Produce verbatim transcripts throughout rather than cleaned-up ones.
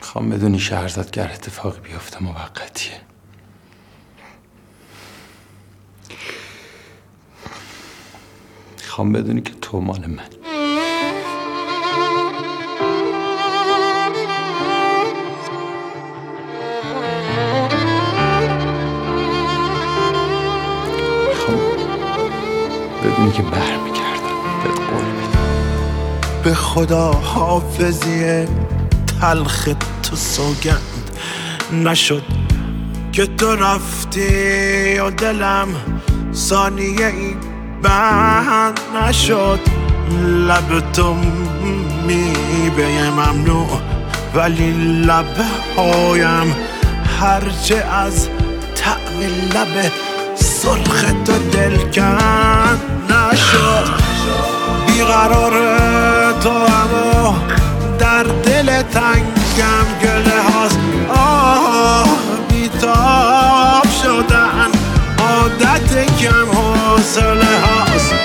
میخوام بدونی شهرزادگر اتفاقی بیفته موقتیه. میخوام بدونی که تو مال من. میخوام بدونی که برمیگردم بهت قول میدم. به خدا حافظی تلخ تو سوگند نشد که تو رفتی و دلم ثانیه ای بند نشد. لب تو میوه ممنوع ولی لبهایم هرچه از طعم لب سرخ تو دلکند نشد. بیقرار تو اما در دل تنگم گله هاست. آه بیتاب شدن عادت کم حوصله هاست.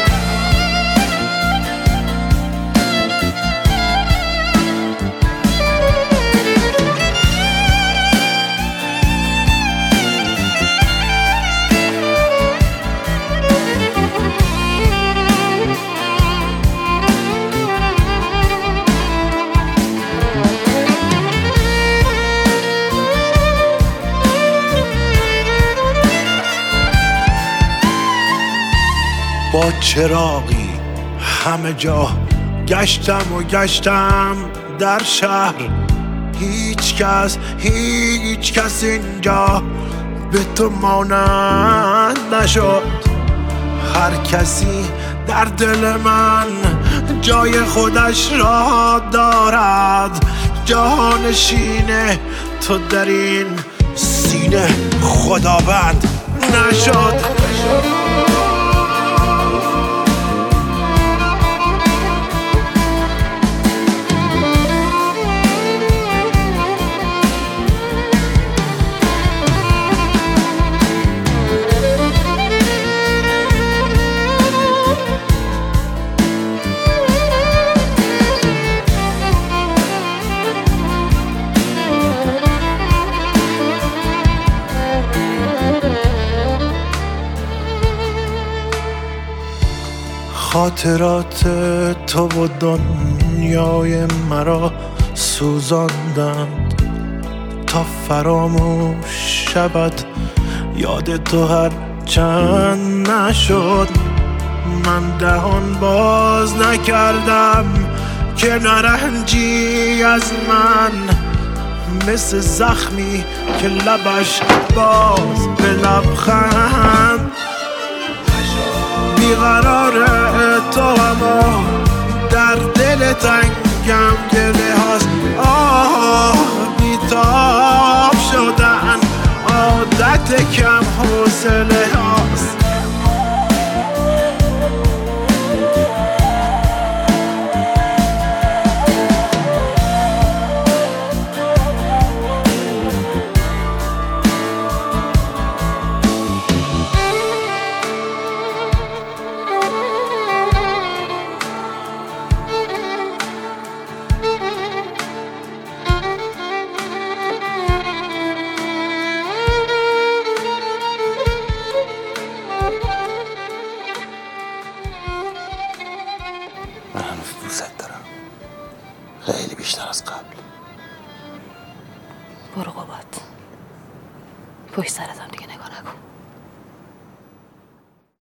با چراغی همه جا گشتم و گشتم در شهر. هیچ کس هیچ کس اینجا به تو مانند نشد. هر کسی در دل من جای خودش را دارد. جانشین تو در این سینه خداوند نشد. خاطرات تو و دنیای مرا سوزاندند تا فراموش شود یاد تو هر چند نشد. من دهان باز نکردم که نرنجی از من مثل زخمی که لبش باز به لبخند. بیقرار تو اما در دل تنگم گله هاست. آه بیتاب شدن عادت کم حوصله هاست. من هنوز دوست دارم، خیلی بیشتر از قبل. برو قبات پشت سرتم دیگه